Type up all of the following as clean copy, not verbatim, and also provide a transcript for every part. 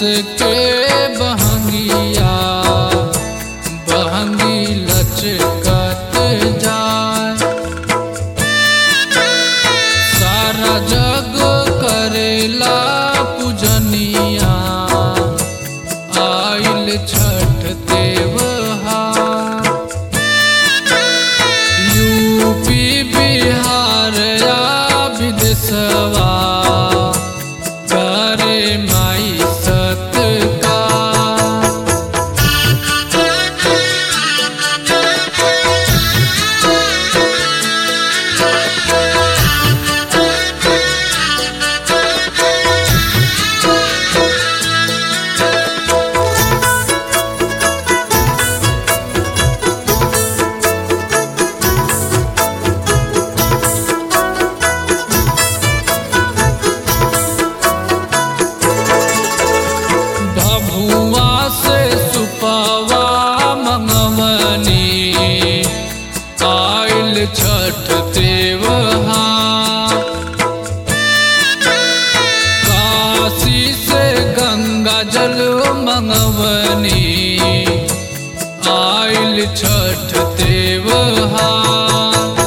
के बहंगिया बहंगी लचकत जाए। सारा जग करेला पूजनिया आइल छठ त्योहार। यूपी बिहार या विदेशवा करे माई सत्कार। भभुआ से सुपवा मंगवनी आइल छठ त्योहार। काशी से गंगा जल मंगवनी आइल छठ त्योहार।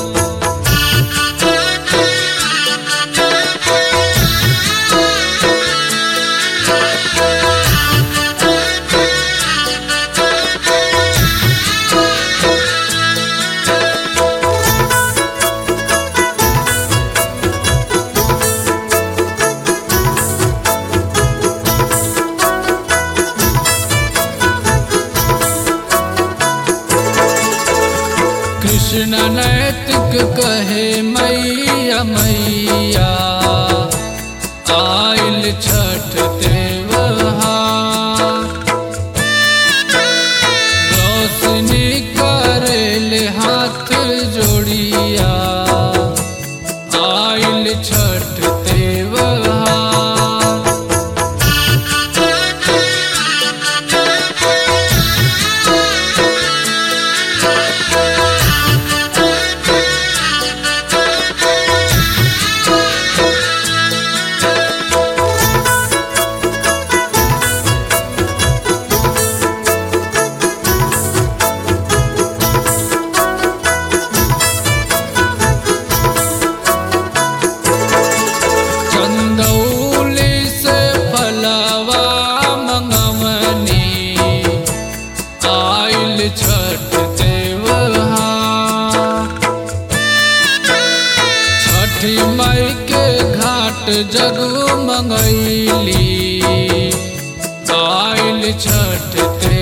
कृष्ण नैतिक कहे मैया मैया आइल छठ त्योहार। रोशनी करेले हाथ जोड़िया आइल छठ त्योहार। चंदौली से फलवा मंगवनी आइल छठ त्योहार। छठी माई के घाट जगमगैली आइल छठ त्योहार।